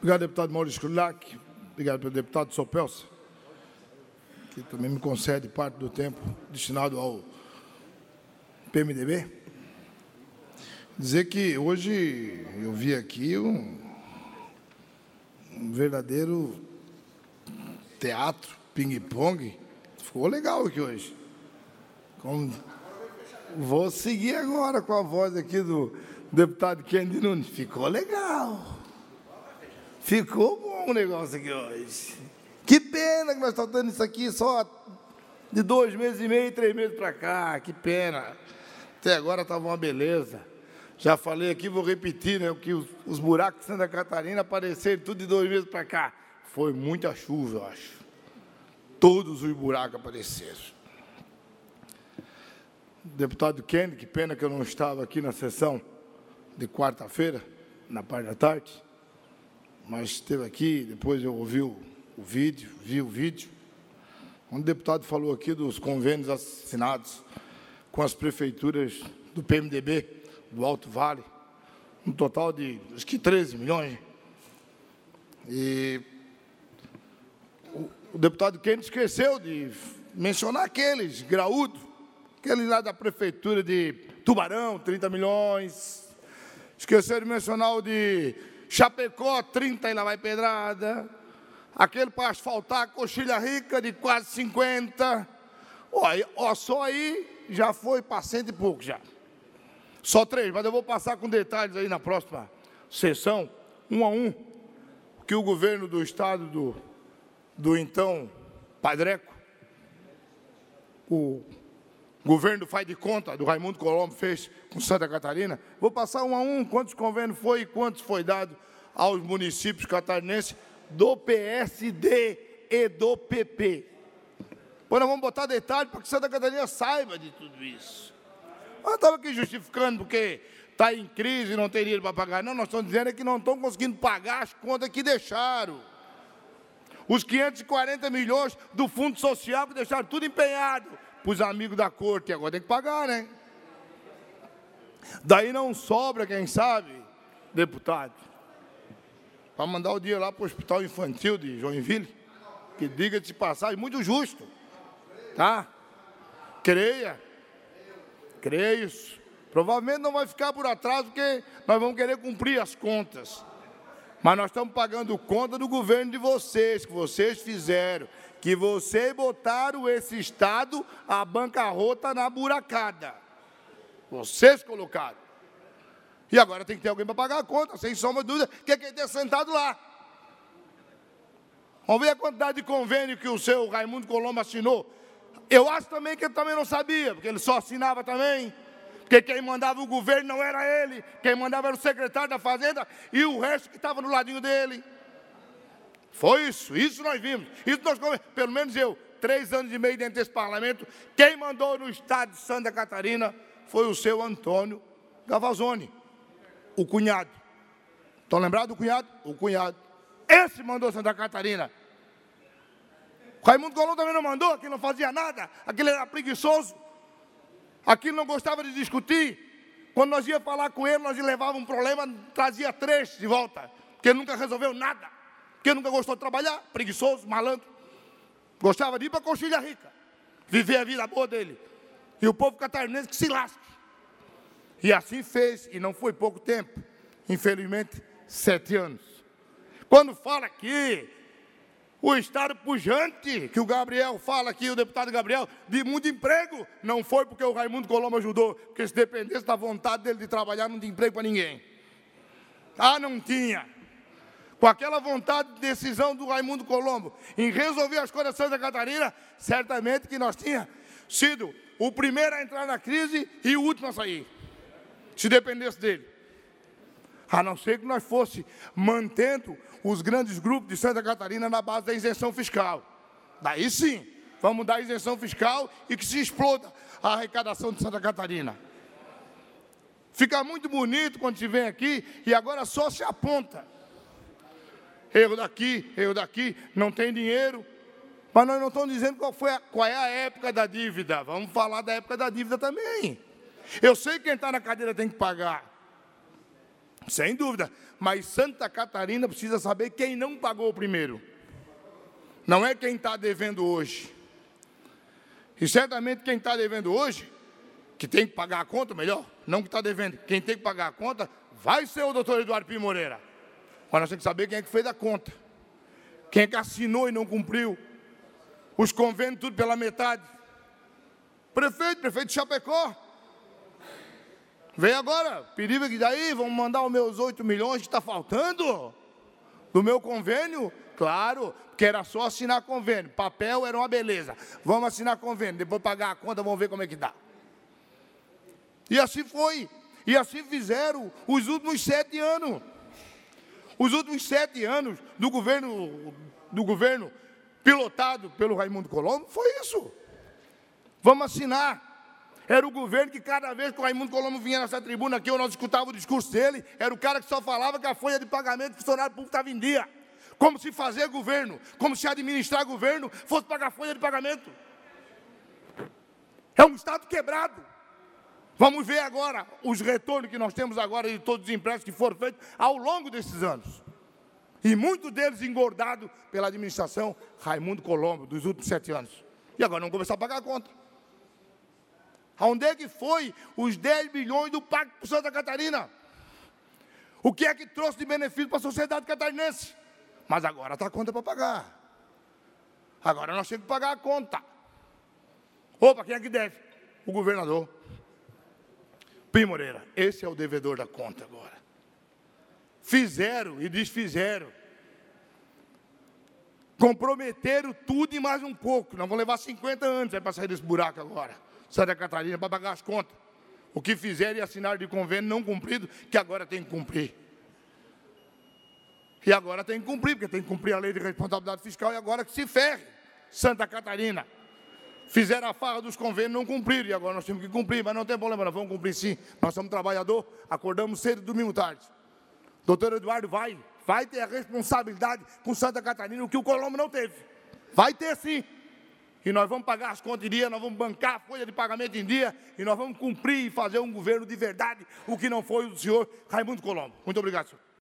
Obrigado, deputado Maurício Krulak. Obrigado pelo deputado Sopelsa, que também me concede parte do tempo destinado ao PMDB. Dizer que hoje eu vi aqui um verdadeiro teatro, ping-pong. Ficou legal aqui hoje. Vou seguir agora com a voz aqui do deputado Kennedy Nunes. Ficou legal. Ficou bom o negócio aqui hoje. Que pena que nós estamos dando isso aqui só de 2 meses e meio, 3 meses para cá. Que pena. Até agora estava uma beleza. Já falei aqui, vou repetir, né? Que os buracos de Santa Catarina apareceram tudo de 2 meses para cá. Foi muita chuva, eu acho. Todos os buracos apareceram. Deputado Kennedy, que pena que eu não estava aqui na sessão de quarta-feira, na parte da tarde, mas esteve aqui, depois eu ouvi vi o vídeo, onde o deputado falou aqui dos convênios assinados com as prefeituras do PMDB, do Alto Vale, um total de, acho que 13 milhões. E o deputado Kennedy esqueceu de mencionar aqueles graúdos, aquele lá da prefeitura de Tubarão, 30 milhões. Esqueceu de mencionar o de Chapecó, 30 e lá vai pedrada. Aquele para asfaltar Coxilha Rica de quase 50. Só aí já foi para 100 e pouco já. Só 3, mas eu vou passar com detalhes aí na próxima sessão, um a um, que o governo do estado do então Padreco, o governo faz de conta do Raimundo Colombo fez com Santa Catarina. Vou passar um a um quantos convênios foi e quantos foi dado aos municípios catarinenses do PSD e do PP. Pois nós vamos botar detalhe para que Santa Catarina saiba de tudo isso. Eu estava aqui justificando porque está em crise e não tem dinheiro para pagar. Não, nós estamos dizendo que não estão conseguindo pagar as contas que deixaram. Os 540 milhões do Fundo Social que deixaram tudo empenhado para os amigos da corte. Agora tem que pagar, né? Daí não sobra, quem sabe, deputado, para mandar o dinheiro lá para o Hospital Infantil de Joinville, que diga-se de passagem, muito justo, tá? Creia isso. Provavelmente não vai ficar por atrás, porque nós vamos querer cumprir as contas. Mas nós estamos pagando conta do governo de vocês, que vocês fizeram, que vocês botaram esse Estado à bancarrota na buracada. Vocês colocaram. E agora tem que ter alguém para pagar a conta, sem sombra de dúvida, que é quem ter sentado lá. Vamos ver a quantidade de convênio que o seu Raimundo Colombo assinou. Eu acho também que ele também não sabia, porque ele só assinava também. Porque quem mandava o governo não era ele, quem mandava era o secretário da Fazenda e o resto que estava no ladinho dele. Foi isso nós vimos. Isso nós, pelo menos eu, 3 anos e meio dentro desse parlamento, quem mandou no estado de Santa Catarina foi o seu Antônio Gavazzoni, o cunhado. Estão lembrados do cunhado? O cunhado. Esse mandou Santa Catarina. O Raimundo Colombo também não mandou, aquele não fazia nada, aquele era preguiçoso, aquele não gostava de discutir. Quando nós ia falar com ele, nós levávamos um problema, trazia 3 de volta, porque ele nunca resolveu nada, porque ele nunca gostou de trabalhar, preguiçoso, malandro. Gostava de ir para Coxilha Rica, viver a vida boa dele. E o povo catarinense que se lasque. E assim fez, e não foi pouco tempo, infelizmente, 7 anos. Quando fala aqui, o estado pujante, que o Gabriel fala aqui, o deputado Gabriel, de muito emprego, não foi porque o Raimundo Colombo ajudou, porque se dependesse da vontade dele de trabalhar, não tinha emprego para ninguém. Não tinha. Com aquela vontade de decisão do Raimundo Colombo em resolver as coisas de Santa Catarina, certamente que nós tínhamos sido o primeiro a entrar na crise e o último a sair, se dependesse dele. A não ser que nós fosse mantendo os grandes grupos de Santa Catarina na base da isenção fiscal. Daí sim, vamos dar isenção fiscal e que se exploda a arrecadação de Santa Catarina. Fica muito bonito quando se vem aqui e agora só se aponta. Erro daqui, não tem dinheiro. Mas nós não estamos dizendo qual é a época da dívida. Vamos falar da época da dívida também. Eu sei que quem está na cadeira tem que pagar. Sem dúvida. Mas Santa Catarina precisa saber quem não pagou primeiro. Não é quem está devendo hoje. E certamente quem está devendo hoje, que tem que pagar a conta, melhor, não que está devendo, quem tem que pagar a conta, vai ser o doutor Eduardo Pires Moreira. Agora nós temos que saber quem é que fez a conta. Quem é que assinou e não cumpriu. Os convênios tudo pela metade. Prefeito de Chapecó. Vem agora, perigo que daí, vão mandar os meus 8 milhões que está faltando do meu convênio. Claro, porque era só assinar convênio. Papel era uma beleza. Vamos assinar convênio, depois pagar a conta, vamos ver como é que dá. E assim foi. E assim fizeram os últimos 7 anos. Os últimos 7 anos do governo pilotado pelo Raimundo Colombo, foi isso. Vamos assinar. Era o governo que cada vez que o Raimundo Colombo vinha nessa tribuna aqui, nós escutava o discurso dele, era o cara que só falava que a folha de pagamento do funcionário público estava em dia. Como se fazer governo, como se administrar governo fosse pagar folha de pagamento. É um Estado quebrado. Vamos ver agora os retornos que nós temos agora de todos os empréstimos que foram feitos ao longo desses anos. E muitos deles engordados pela administração Raimundo Colombo, dos últimos 7 anos. E agora vamos começar a pagar a conta. Aonde é que foi os 10 bilhões do Pacto por Santa Catarina? O que é que trouxe de benefício para a sociedade catarinense? Mas agora está a conta para pagar. Agora nós temos que pagar a conta. Opa, quem é que deve? O governador Pires Moreira. Esse é o devedor da conta agora. Fizeram e desfizeram. Comprometeram tudo e mais um pouco. Nós vamos levar 50 anos para sair desse buraco agora. Santa Catarina, para pagar as contas. O que fizeram e assinaram de convênio não cumprido, que agora tem que cumprir. E agora tem que cumprir, porque tem que cumprir a lei de responsabilidade fiscal e agora que se ferre. Santa Catarina. Fizeram a farra dos convênios, não cumpriram, e agora nós temos que cumprir, mas não tem problema, nós vamos cumprir sim. Nós somos trabalhador, acordamos cedo e dormimos tarde. Doutor Eduardo vai ter a responsabilidade com Santa Catarina, o que o Colombo não teve. Vai ter sim. E nós vamos pagar as contas em dia, nós vamos bancar a folha de pagamento em dia, e nós vamos cumprir e fazer um governo de verdade, o que não foi o do senhor Raimundo Colombo. Muito obrigado, senhor.